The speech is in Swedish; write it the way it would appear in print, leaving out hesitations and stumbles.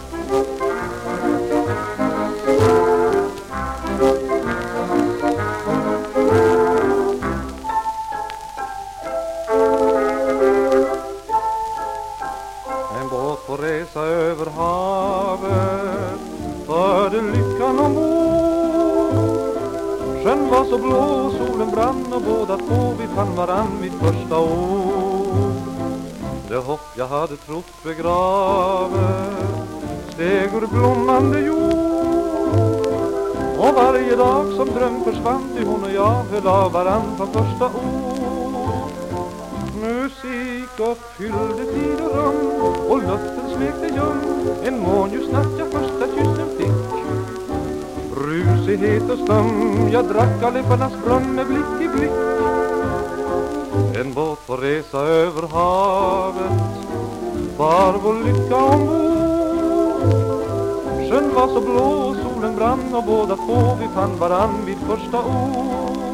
En båt får resa över havet, förde lyckan ombord. Sjön var så blå, solen brann och båda två vi fann varann vid första ord. Det hopp jag hade trott begravet steg ur blommande jord. Och varje dag som dröm försvann till hon och jag höll av varann från första ord. Musik uppfyllde tid och rum och luften smekte ljum. En månljusnatt jag första kyssen fick. Rusighet och stum, jag drack av läpparnas brunn med blick i blick. En båt får resa över havet, var vår lycka ombord. Sjön var så blå och solen brann och båda två vi fann varann vid första ord.